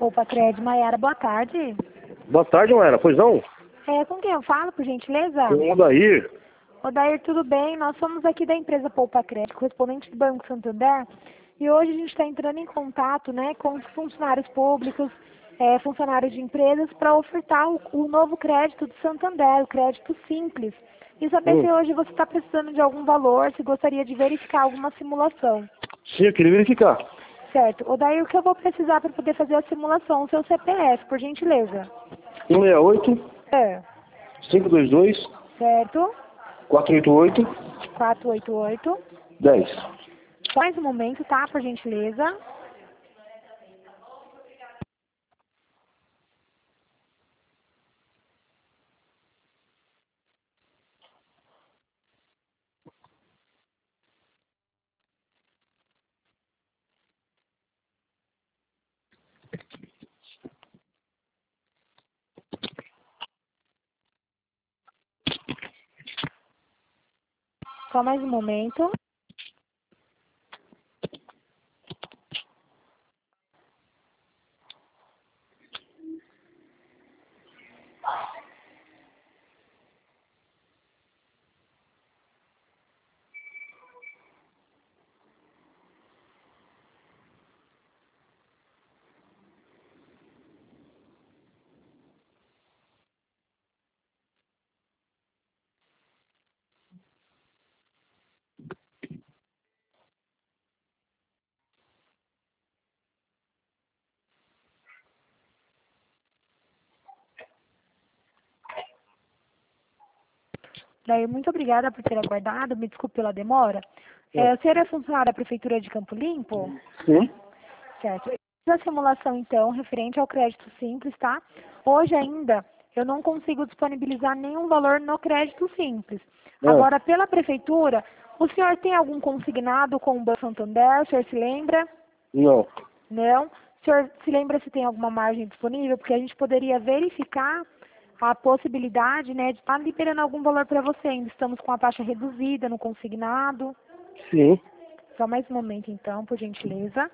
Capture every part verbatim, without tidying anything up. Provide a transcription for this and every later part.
Opa, Cred, Maiara, boa tarde. Boa tarde, Maera. Pois não? É, com quem eu falo, por gentileza? Com o Odair. Odair, tudo bem? Nós somos aqui da empresa Poupa Crédito, correspondente do Banco Santander, e hoje a gente está entrando em contato, né, com os funcionários públicos, é, funcionários de empresas, para ofertar o, o novo crédito do Santander, o crédito simples. E saber Hum. se hoje você está precisando de algum valor, se gostaria de verificar alguma simulação. Sim, eu queria verificar. Certo. Odair, o que eu vou precisar para poder fazer a simulação? O seu C P F, por gentileza. um seis oito, É. cinco dois dois, Certo. quatro oito oito, quatro oito oito. dez. Só mais um momento, tá? Por gentileza. Só mais um momento. Daí, muito obrigada por ter aguardado. Me desculpe pela demora. É, o senhor é funcionário da Prefeitura de Campo Limpo? Sim. Certo. A simulação, então, referente ao crédito simples, tá? Hoje ainda, eu não consigo disponibilizar nenhum valor no crédito simples. É. Agora, pela Prefeitura, o senhor tem algum consignado com o Banco Santander? O senhor se lembra? Não. Não? O senhor se lembra se tem alguma margem disponível? Porque a gente poderia verificar a possibilidade, né, de estar liberando algum valor para você. Ainda estamos com a taxa reduzida no consignado. Sim. Só mais um momento, então, por gentileza.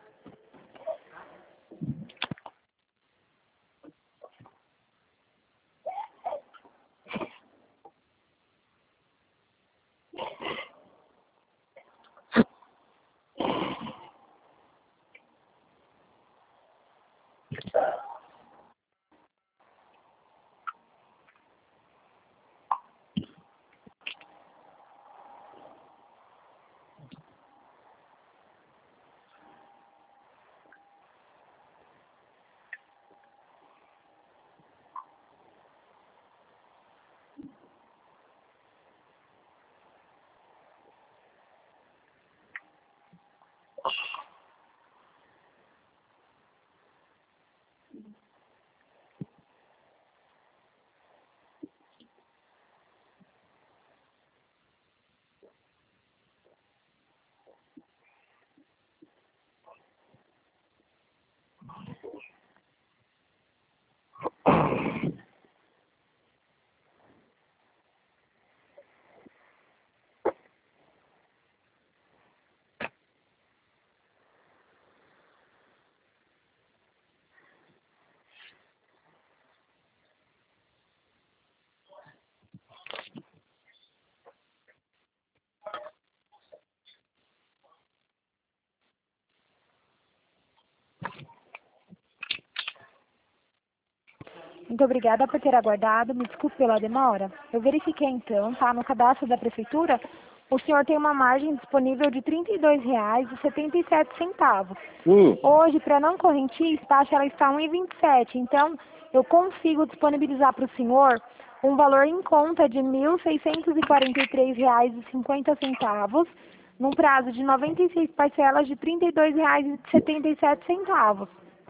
Muito obrigada por ter aguardado. Me desculpe pela demora. Eu verifiquei então, tá? No cadastro da Prefeitura, o senhor tem uma margem disponível de trinta e dois reais e setenta e sete centavos. Hum. Hoje, para não correntir, a taxa ela está um e vinte e sete. Então, eu consigo disponibilizar para o senhor um valor em conta de mil seiscentos e quarenta e três reais e cinquenta centavos, num prazo de noventa e seis parcelas de trinta e dois reais e setenta e sete centavos.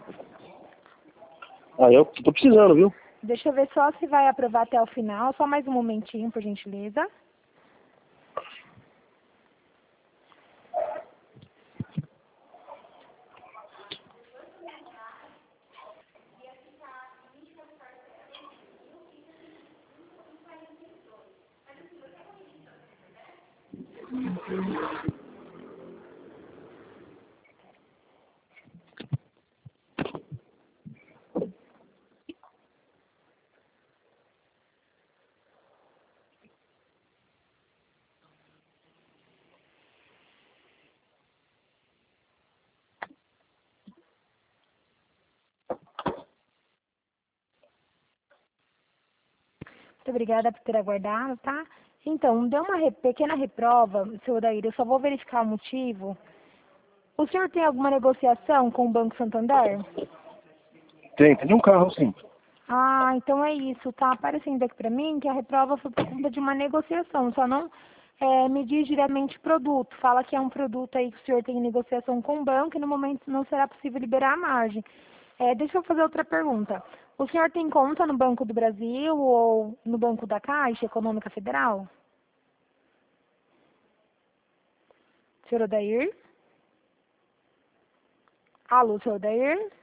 Ah, eu tô precisando, viu? Deixa eu ver só se vai aprovar até o final. Só mais um momentinho, por gentileza. Muito obrigada por ter aguardado, tá? Então, deu uma re- pequena reprova, seu Odair, eu só vou verificar o motivo. O senhor tem alguma negociação com o Banco Santander? Tem, tem um carro sim. Ah, então é isso, tá aparecendo aqui pra mim que a reprova foi por conta de uma negociação, só não é, me diz diretamente produto. Fala que é um produto aí que o senhor tem negociação com o banco e no momento não será possível liberar a margem. É, deixa eu fazer outra pergunta. O senhor tem conta no Banco do Brasil ou no Banco da Caixa Econômica Federal? Senhor Odair? Alô, senhor Odair?